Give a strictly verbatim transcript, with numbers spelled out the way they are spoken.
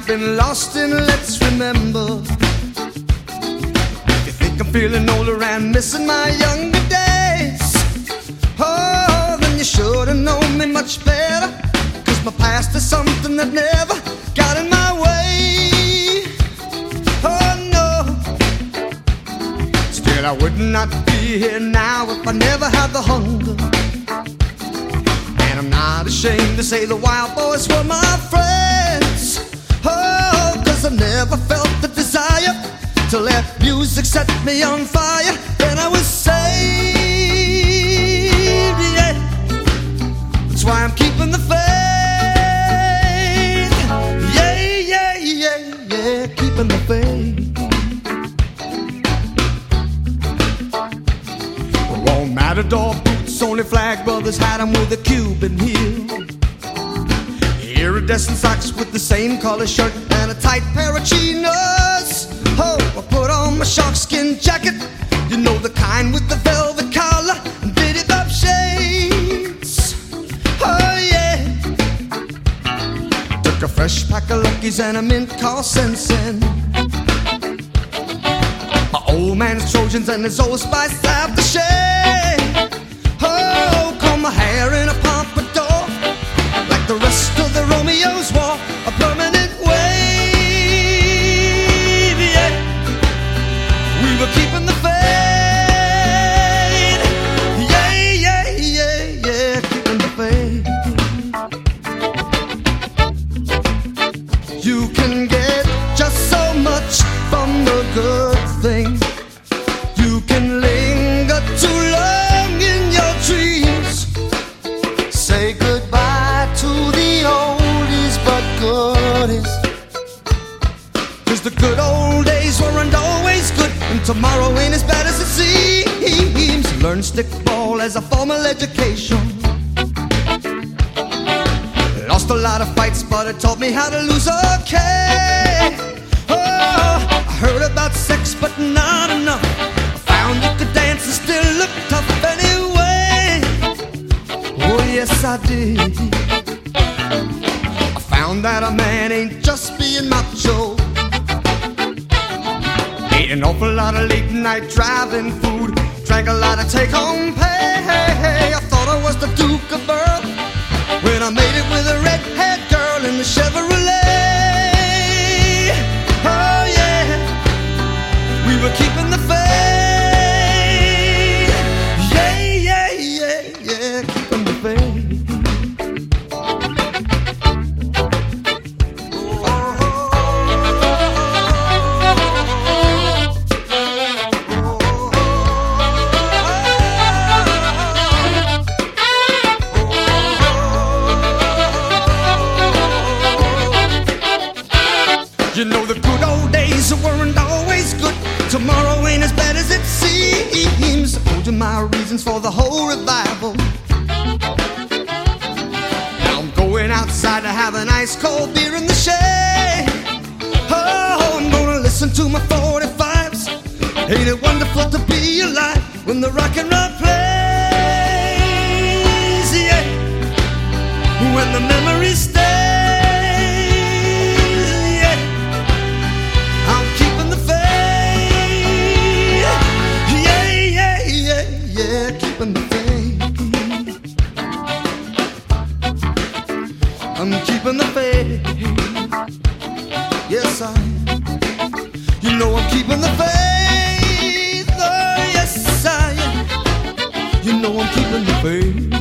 been lost in Let's Remember. If you think I'm feeling older and missing my younger days, oh, then you should have known me much better. Cause my past is something that never got in my way. Oh no, still I would not be here now if I never had the hunger. And I'm not ashamed to say the Wild Boys were my friends. Oh, cause I never felt the desire to let music set me on fire. Then I was saved, yeah. That's why I'm keeping the faith. Yeah, yeah, yeah, yeah, keeping the faith. Won't matador boots, only flag brothers had them with a Cuban heel. Iridescent socks with the same color shirt and a tight pair of chinos. Oh, I put on my sharkskin jacket, you know, the kind with the velvet collar and beaded up shades. Oh yeah, took a fresh pack of Luckies and a mint called Sensen. My old man's Trojans and his Old Spice aftershave. Oh, comb my hair in a pompadour, like the rest of the Romeos wore a permanent wave. Yeah, we were keeping the faith. Yeah, yeah, yeah, yeah, keeping the faith. You can get just so much from the good thing. You can linger too long in your dreams. Say goodbye to the oldies but goodies. Cause the good old days weren't always good, and tomorrow ain't as bad as it seems. Learn stickball as a formal education. Lost a lot of fights, but it taught me how to lose okay. Oh, I heard about sex, but not enough. I found you could dance and still look tough anyway. Oh yes I did. I found that a man ain't just being macho. Ate an awful lot of late night driving food, drank a lot of take home pay. I thought I was the Duke of Earl when I made it with a red-haired girl in the Chevrolet. Oh yeah, we were keeping the faith. Yeah, yeah, yeah, yeah, keeping the faith. You know the good old days weren't always good. Tomorrow ain't as bad as it seems. I told you my reasons for the whole revival. Now I'm going outside to have an ice cold beer in the shade. Oh, I'm gonna listen to my forty-fives. Ain't it wonderful to be alive when the rock and roll plays? Yeah, when the memories stay. Keeping the faith. I'm keeping the faith. Yes, I. You know I'm keeping the faith. Oh, yes, I. You know I'm keeping the faith.